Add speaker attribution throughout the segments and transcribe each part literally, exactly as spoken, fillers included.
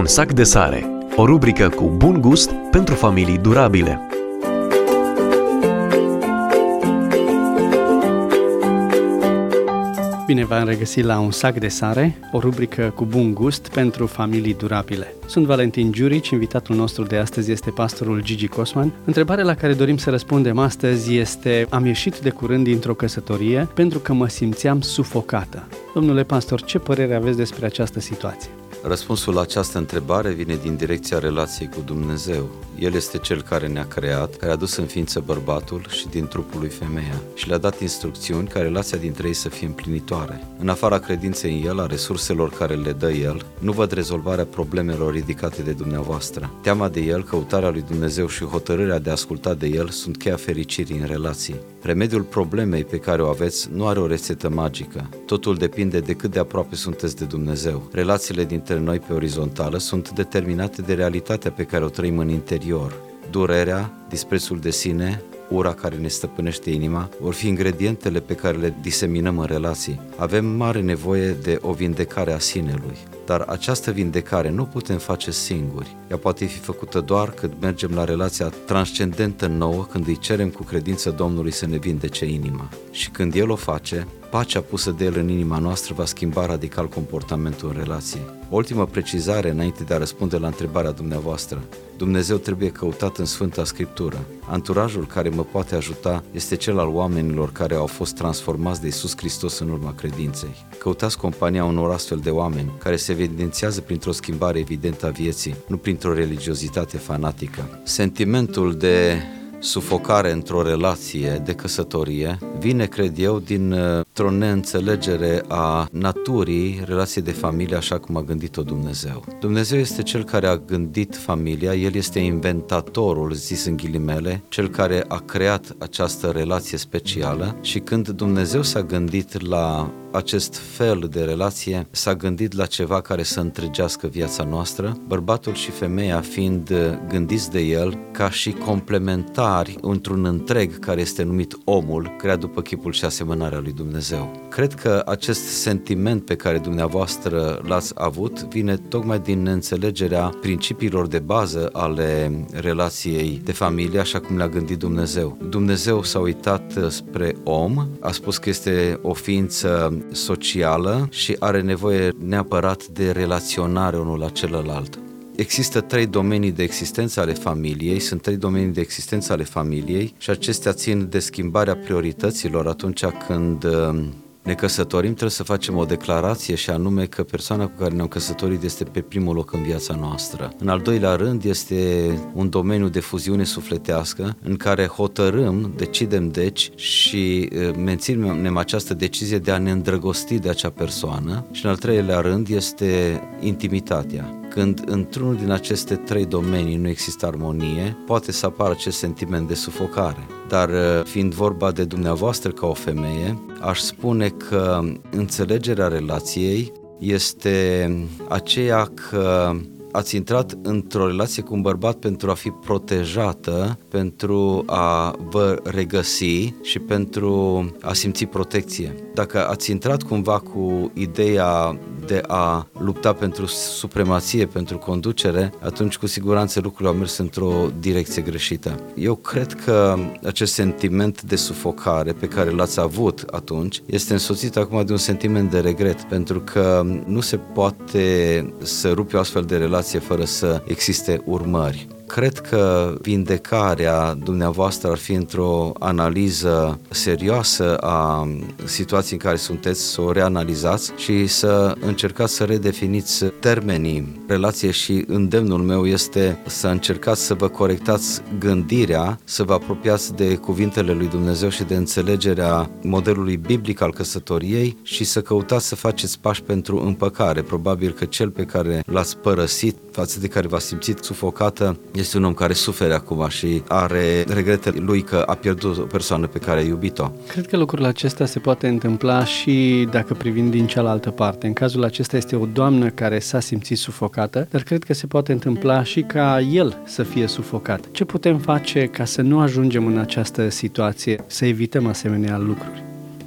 Speaker 1: Un sac de sare, o rubrică cu bun gust pentru familii durabile.
Speaker 2: Bine v-am regăsit la Un sac de sare, o rubrică cu bun gust pentru familii durabile. Sunt Valentin Giurici, invitatul nostru de astăzi este pastorul Gigi Cosman. Întrebarea la care dorim să răspundem astăzi este: am ieșit de curând dintr-o căsătorie pentru că mă simțeam sufocată. Domnule pastor, ce părere aveți despre această situație?
Speaker 3: Răspunsul la această întrebare vine din direcția relației cu Dumnezeu. El este Cel care ne-a creat, care a dus în ființă bărbatul și din trupul lui femeia și le-a dat instrucțiuni ca relația dintre ei să fie împlinitoare. În afara credinței în El, a resurselor care le dă El, nu văd rezolvarea problemelor ridicate de dumneavoastră. Teama de El, căutarea lui Dumnezeu și hotărârea de a asculta de El sunt cheia fericirii în relații. Remediul problemei pe care o aveți nu are o rețetă magică. Totul depinde de cât de aproape sunteți de Dumnezeu. Relațiile dintre noi pe orizontală sunt determinate de realitatea pe care o trăim în interior. Durerea, disprețul de sine, ura care ne stăpânește inima, vor fi ingredientele pe care le diseminăm în relații. Avem mare nevoie de o vindecare a sinelui, dar această vindecare nu putem face singuri. Ea poate fi făcută doar când mergem la relația transcendentă nouă, când îi cerem cu credință Domnului să ne vindece inima. Și când El o face, pacea pusă de El în inima noastră va schimba radical comportamentul în relație. O ultimă precizare înainte de a răspunde la întrebarea dumneavoastră. Dumnezeu trebuie căutat în Sfânta Scriptură. Anturajul care mă poate ajuta este cel al oamenilor care au fost transformați de Iisus Hristos în urma credinței. Căutați compania unor astfel de oameni care se evidențiază printr-o schimbare evidentă a vieții, nu printr-o religiozitate fanatică. Sentimentul de sufocare într-o relație de căsătorie vine, cred eu, dintr-o neînțelegere a naturii relației de familie așa cum a gândit-o Dumnezeu. Dumnezeu este Cel care a gândit familia, El este inventatorul, zis în ghilimele, Cel care a creat această relație specială și când Dumnezeu s-a gândit la acest fel de relație, s-a gândit la ceva care să întregească viața noastră, bărbatul și femeia fiind gândiți de El ca și complementari într-un întreg care este numit omul, creat după chipul și asemănarea lui Dumnezeu. Cred că acest sentiment pe care dumneavoastră l-ați avut vine tocmai din neînțelegerea principiilor de bază ale relației de familie, așa cum le-a gândit Dumnezeu. Dumnezeu s-a uitat spre om, a spus că este o ființă socială și are nevoie neapărat de relaționare unul la celălalt. Există trei domenii de existență ale familiei, sunt trei domenii de existență ale familiei și acestea țin de schimbarea priorităților atunci când ne căsătorim. Trebuie să facem o declarație și anume că persoana cu care ne-am căsătorit este pe primul loc în viața noastră. În al doilea rând este un domeniu de fuziune sufletească în care hotărâm, decidem deci și menținem această decizie de a ne îndrăgosti de acea persoană și în al treilea rând este intimitatea. Când într-unul din aceste trei domenii nu există armonie, poate să apară acest sentiment de sufocare. Dar fiind vorba de dumneavoastră ca o femeie, aș spune că înțelegerea relației este aceea că ați intrat într-o relație cu un bărbat pentru a fi protejată, pentru a vă regăsi și pentru a simți protecție. Dacă ați intrat cumva cu ideea de a lupta pentru supremație, pentru conducere, atunci cu siguranță lucrurile au mers într-o direcție greșită. Eu cred că acest sentiment de sufocare pe care l-ați avut atunci este însoțit acum de un sentiment de regret, pentru că nu se poate să rupi o astfel de relație fără să existe urmări. Cred că vindecarea dumneavoastră ar fi într-o analiză serioasă a situației în care sunteți, să o reanalizați și să încercați să redefiniți termenii relației și îndemnul meu este să încercați să vă corectați gândirea, să vă apropiați de cuvintele lui Dumnezeu și de înțelegerea modelului biblic al căsătoriei și să căutați să faceți pași pentru împăcare. Probabil că cel pe care l-ați părăsit, față de care v-ați simțit sufocată, este un om care suferă acum și are regrete lui că a pierdut o persoană pe care a iubit-o.
Speaker 2: Cred că lucrul acesta se poate întâmpla și dacă privim din cealaltă parte. În cazul acesta este o doamnă care s-a simțit sufocată, dar cred că se poate întâmpla și ca el să fie sufocat. Ce putem face ca să nu ajungem în această situație, să evităm asemenea lucruri?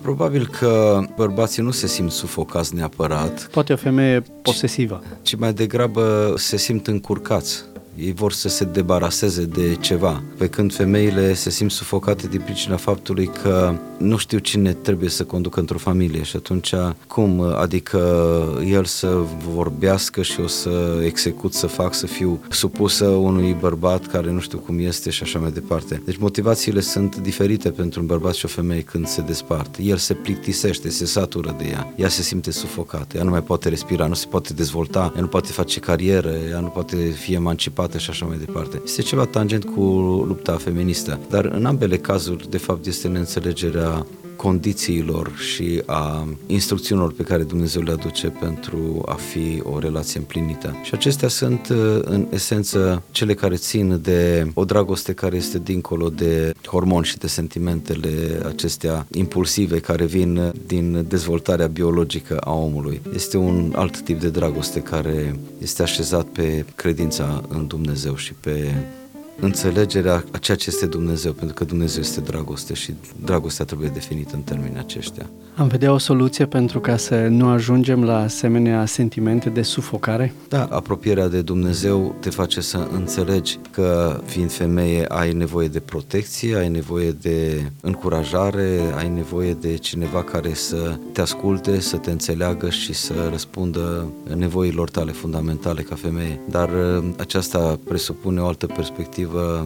Speaker 3: Probabil că bărbații nu se simt sufocați neapărat,
Speaker 2: Poate o femeie posesivă.
Speaker 3: ci mai degrabă se simt încurcați. Ei vor să se debaraseze de ceva, pe când femeile se simt sufocate din pricina faptului că nu știu cine trebuie să conducă într-o familie și atunci cum, adică el să vorbească și eu să execut, să fac, să fiu supusă unui bărbat care nu știu cum este și așa mai departe. Deci motivațiile sunt diferite pentru un bărbat și o femeie când se despart. El se plictisește, se satură de ea, ea se simte sufocată, ea nu mai poate respira, nu se poate dezvolta, ea nu poate face carieră, ea nu poate fi emancipată și așa mai departe. Este ceva tangent cu lupta feministă, dar în ambele cazuri, de fapt, este neînțelegerea condițiilor și a instrucțiunilor pe care Dumnezeu le aduce pentru a fi o relație împlinită. Și acestea sunt, în esență, cele care țin de o dragoste care este dincolo de hormoni și de sentimentele acestea impulsive care vin din dezvoltarea biologică a omului. Este un alt tip de dragoste care este așezat pe credința în Dumnezeu și pe înțelegerea a ceea ce este Dumnezeu, pentru că Dumnezeu este dragoste și dragostea trebuie definită în termenii aceștia.
Speaker 2: Am vedea o soluție pentru ca să nu ajungem la asemenea sentimente de sufocare?
Speaker 3: Da, apropierea de Dumnezeu te face să înțelegi că, fiind femeie, ai nevoie de protecție, ai nevoie de încurajare, ai nevoie de cineva care să te asculte, să te înțeleagă și să răspundă nevoilor tale fundamentale ca femeie. Dar aceasta presupune o altă perspectivă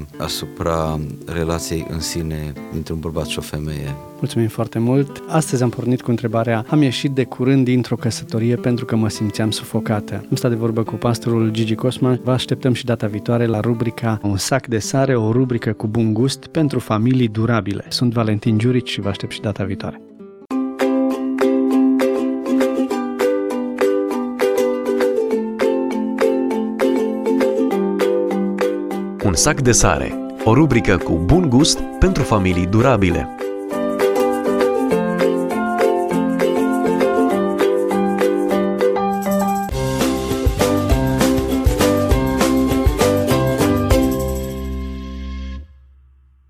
Speaker 3: asupra relației în sine dintre un bărbat și o femeie.
Speaker 2: Mulțumim foarte mult! Astăzi am pornit cu întrebarea: am ieșit de curând dintr-o căsătorie pentru că mă simțeam sufocată. Am stat de vorbă cu pastorul Gigi Cosman. Vă așteptăm și data viitoare la rubrica Un sac de sare, o rubrică cu bun gust pentru familii durabile. Sunt Valentin Giurici și vă aștept și data viitoare.
Speaker 1: Un sac de sare, o rubrică cu bun gust pentru familii durabile.